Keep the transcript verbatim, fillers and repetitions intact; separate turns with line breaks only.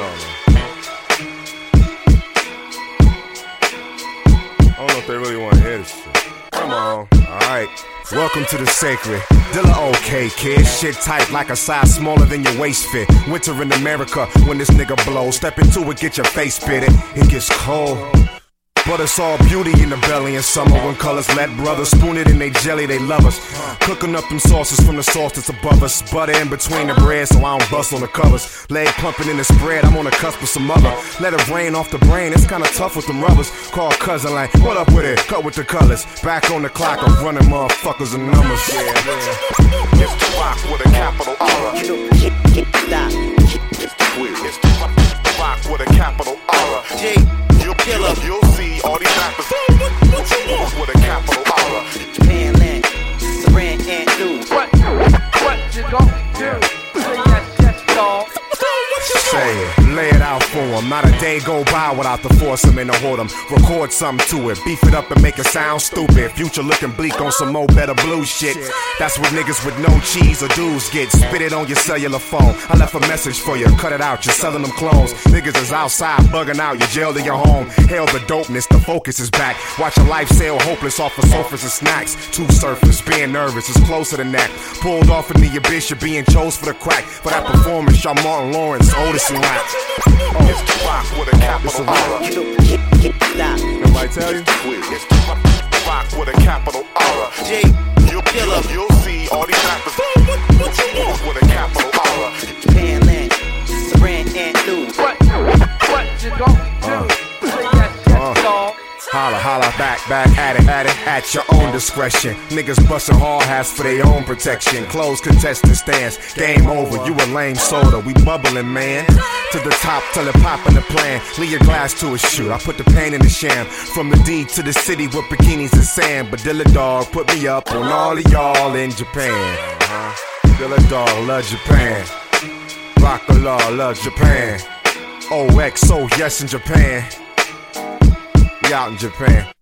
know, man. I don't know if they really want to hear this shit. Come on.
Alright, welcome to the sacred. Dilla okay, kid. Shit tight like a size smaller than your waist fit. Winter in America when this nigga blows. Step into it, get your face spitted. It gets cold. But it's all beauty in the belly in summer when colors let brothers spoon it in they jelly, they love us. Cooking up them sauces from the sauce that's above us. Butter in between the bread so I don't bust on the covers. Leg pumping in the spread, I'm on the cusp of some other. Let it rain off the brain, it's kinda tough with them rubbers. Call cousin like, what up with it? Cut with the colors. Back on the clock, I'm running motherfuckers and numbers. Yeah, yeah.
It's the rock with a capital R. It's the quiz. It's the rock with a capital R. G. You'll, you'll, you'll see all these rappers with a capital R.
Japan land, Saran and News.
What? What you gonna do? Say yes, yes, dog.
Say it, lay it out for him. Not a day go by without the foursome and the whoredom. Record something to it, beef it up and make it sound stupid. Future looking bleak on some more better blue shit. That's what niggas with no cheese or dues get. Spit it on your cellular phone. I left a message for you, cut it out, you're selling them clones. Niggas is outside bugging out, you're jailed in your home. Hail the dopeness, the focus is back. Watch your life sail hopeless off of sofas and snacks. Two surfers, being nervous is closer than that. Pulled off into your bitch, you're being chose for the crack. For that performance, y'all Martin Lawrence, Otis and rap.
Oh. It's the rock with a capital R.
Nobody tell you?
It's the rock with a capital R. G. You'll, you'll, you'll see all these rappers with a capital R.
Japan land, Saran and News.
What? What you gonna do? Say yes, yes, dog.
Holla, holla, back, back, at it, at it, at your own discretion. Niggas bustin' hard hats for their own protection. Closed contestant stands, game over, you a lame soda. We bubbling, man. To the top, till it pop in the plan. Leave your glass to a shoot, I put the pain in the sham. From the D to the city with bikinis and sand. But Dilla Dog put me up on all of y'all in Japan. Uh-huh. Dilla Dog love Japan. Rockalaw love Japan. O X O, yes in Japan. We out in Japan.